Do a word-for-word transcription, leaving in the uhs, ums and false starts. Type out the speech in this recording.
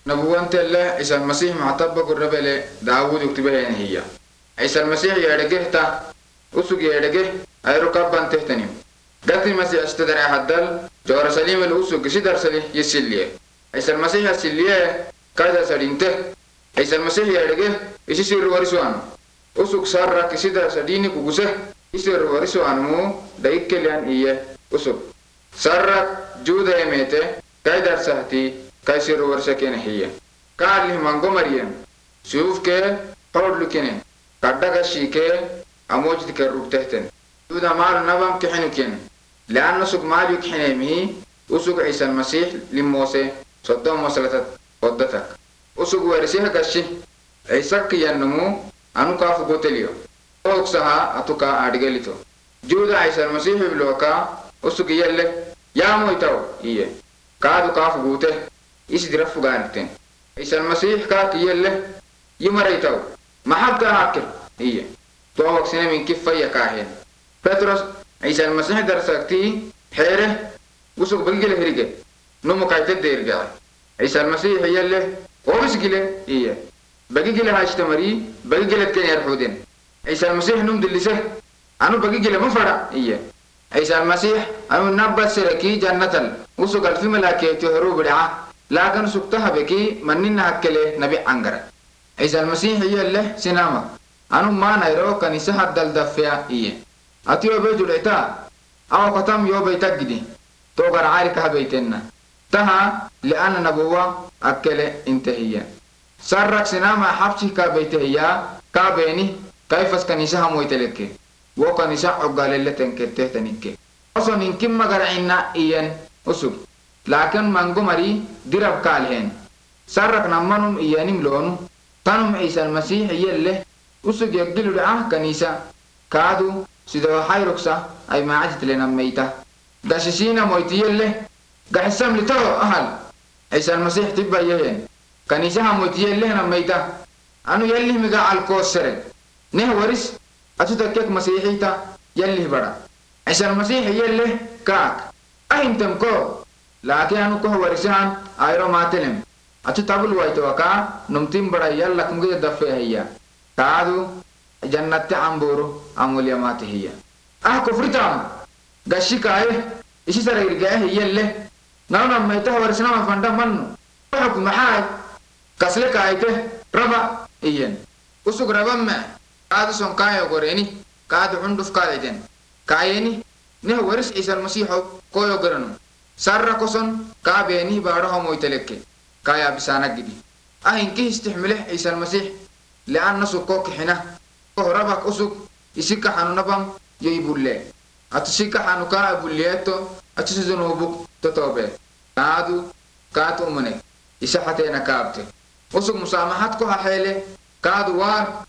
نبوة الله عيسى المسيح معتبر الربل داود يكتبها هي عيسى المسيح يرجع تا أسوق يرجع أي ركاب بنتهتني قالت المسيح استدرى حدل جوار سليم الأسوق سيدر سليه يسليه عيسى المسيح يسليه كذا سرينته عيسى المسيح يرجع يصير ورثوان أسوق صار كسيدر سديني كوجسه يصير ورثوان مو دايك لان إيه أسوق صار جودة ميته كيدر سهتي كيسير ورثكين هي قال له مانغو مريم شوف كه حول لكنه كذا كشيكه أموج تكرر تحتن جودة مال نبام كحنوكين لأن سوق مال يكحنمه أسوق عيسى المسيح لموسى صدام مسألة قدتك أسوق ورثها كشي عيسى كيانمو أنو كافو قتليو أوكسها أتوكا أدغليتو جودة عيسى المسيح بلوكا أسوق يله يا مويتاو إيه كادو كافو قوته إيش درفو قانتين عيسى المسيح كاك يله يمريتاو محبة هاكل إيه تو وقتنا من كيف فيا كاهن بطرس عيسى المسيح درسكتي حيره وسوق بنجله هريجه نمو كايت ديرجع عيسى المسيح يله وبس جله إيه بقي جله هاشتمري بقي جله كان يرحودين عيسى المسيح نم دلسه أنا بقي جله مفرع إيه عيسى المسيح أنا نبى سركي جنة وسوق الفي ملاكي تهرو بدعة لكن سوقتها بكي مننا هكله نبي عنقرة عيسى المسيح يله سينما أنا ما نيرو كنيسة هدل دفيا إيه أتيو بيجو ليتا أو قتام يو بيتك جدي توقر عارك بيتنا تها لأن نبوة أكله انتهيا سرك سينما حبشي كبيتهيا كابيني كيفس كنيسة هم يتلك وكنيسة عقال اللي تنكرته تنيك أصلا إنكم ما قرعنا إيان أسوق لكن مانغو مري درب كالهن سرك نمنهم إيانم لونو تنم عيسى المسيح يله أسوق يقدلوا لعه كنيسة كادو سيدو حيركسا أي ما عجت لنا ميتا قاششينا مويتي يله قاحسام لتو أهل عيسى المسيح تبا يهين كنيسة مويتي يله نميتا أنو يله مقا الكوسر نه ورس أتو تكيك مسيحيتا يله برا عيسى المسيح يله كاك أهين تمكو لكن أنو كه ورسان آيرو ماتلم أتو تابل وايتوكا نمتين برا يلا كمجد دفع هي كادو جنة عمبورو أموليا مات هي أه كفرتام قشي كاي إيش سر يرجع هي اللي نانا ما يتها ورسنا ما فندا منو حكم محاي كسلك كايته ربا إيان وسوق ربا ما كادو سون كاي وقريني كادو عندوف كايدين كايني نه ورس عيسى المسيح كويو قرنو سر كوسون كابيني بارهم ويتلك كايا بسانك جدي أه إنك استحمله عيسى المسيح لأن سوقك حنا ربك أسوق يسيك حنو نبام يبولي أتسيك حنو كا يبوليتو أتسيزنو بوك تتوبة كادو كاتو منك يسحتين كابته أسوق مسامحتكو حيله كادو وار